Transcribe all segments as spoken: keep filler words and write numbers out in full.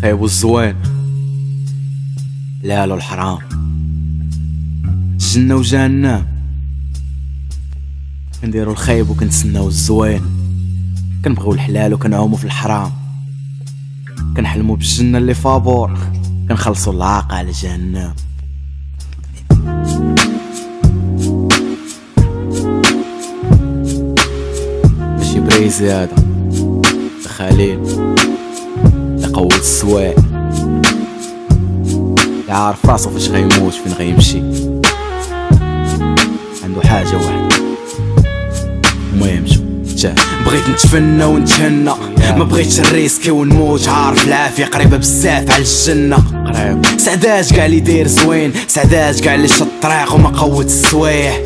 الخايب والزوين، الحلال والحرام، الجنة وجهنم. كنديرو الخايب وكنتسناو الزوين، كنبغيو الحلال وكنعومو في الحرام، كنحلمو بالجنة اللي فابور، كنخلصو العاقة على جهنم. ماشي بريزي هذا خليل يقود السواق، يعرف راسو فاش غيموت فين غيمشي، عنده حاجة واحدة المهم شو بغيت نتفنى ونتهنى، ما بغيتش الريسكي ونموت، عارف العافية قريبة بزاف على الجنة. قريب سعداش كاع اللي داير زوين، سعداش كاع اللي شط الطريق وما قود السوايح.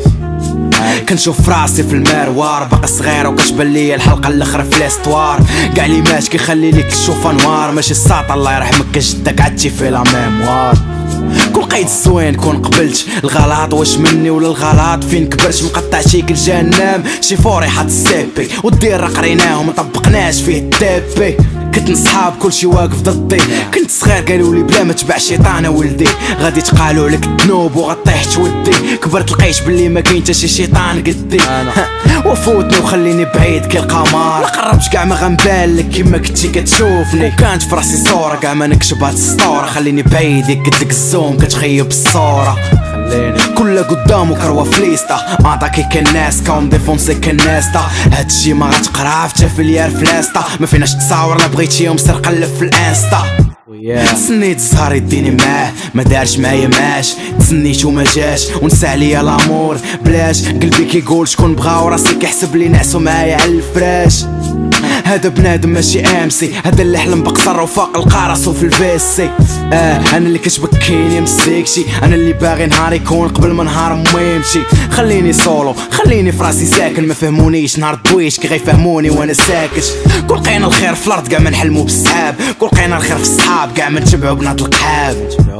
كنشوف راسي في المروار باقي صغير وكتبان ليا الحلقه الاخرى في لاستوار، كاع اللي مات كيخلي ليك تشوف انوار، ماشي الساط الله يرحمك كجدك عدتي في لا ميموار. كل قيد الزوين كون قبلت الغلط، واش مني ولا الغلط فين كبرت، مقطع شيك الجهنم شي فوري حط السيبي والدير قريناهم مطبقناش فيه الدابي. كنت نصحاب كلشي واقف ضدي، كنت صغير قالوا لي بلا ما تبع شيطان ولدي، غادي تقالوا لك الذنوب وغطيح تودي، كبرت لقيت بلي ما كاين حتى شي شيطان قدي. وفوتني وخليني بعيد كالقمر، ما قربتش كاع ما غنبان لك كيما كنتي كتشوفني، كانت في راسي صوره كاع ما نكشب هاد السطوره، خليني بعيد قلت لك الزوم كتخيب الصوره، كلها قدامو كروا فليستا، اعطاكي كالناس كون ديفونسي كالناستا، هادشي ما غتقرا في تافليار فلاستا، ما فيناش تصاور لا بغيتي يوم سر قلب في الانستا. سنيت الزهر يديني معاه ما دارش معايا ماش، تسنيت وما جاش ونسى عليا لامور بلاش، قلبي كيقول شكون بغا وراسي كيحسب لي نعسو معايا على الفراش. هذا بنادم ماشي امسي، هذا اللي حلم بقصر وفاق القارصو في الفيسي. اه انا اللي كتبكيني مسيكشي، انا اللي باغي نهار يكون قبل ما نهار مو يمشي، خليني سولو خليني في راسي ساكن، ما فهمونيش نهار دويش كي غيفهموني وانا ساكت. كل قينا الخير في الارض كاع ما نحلمو بالسحاب، كل قينا الخير في الصحاب كاع ما نتبعو بنات القحاب.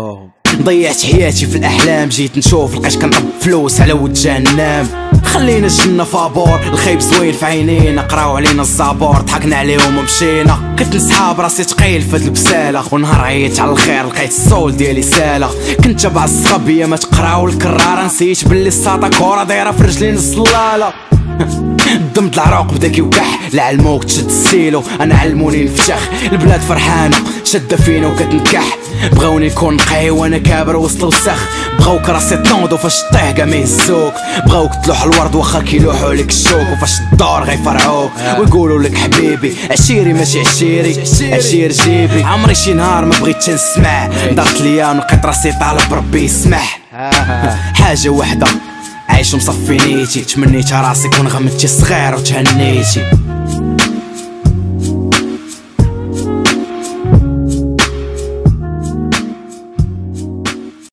ضيعت حياتي في الاحلام، جيت نشوف لقيت كنطب فلوس على ود جهنم. خلينا الجنة فابور، الخيب زوين في عينينا، قراو علينا الزابور ضحكنا عليهم ومشينا. كنت نسحاب راسي تقيل في هاد البسالة، ونهار عييت على الخير لقيت الصول ديالي سالة. كنت تبع الصغبية ما تقراو الكرارة، نسيت باللي الساطا كورة دايرة في رجلين الصلالة. ضمت العراق بدا كيوكح، لعلموك تشد السيلو انا علموني نفشخ، البلاد فرحانه شاده فينا وكتنكح، بغاوني نكون نقي وانا كابر وسط الوسخ، بغاوك راسي تنوض وفاش طيح كاع ما يهزوك، بغاوك تلوح الورد واخا كيلوحوا لك الشوك، وفاش الدور غيفرعوك ويقولوا لك حبيبي عشيري ماشي عشيري عشير جيبي. عمري شي نهار ما بغيت نسمع، دارت ليا ولقيت راسي طالب ربي يسمح. حاجه وحده عايش مصفي نيتي، تمنيت راسي كون غمتي صغير وتهنيتي.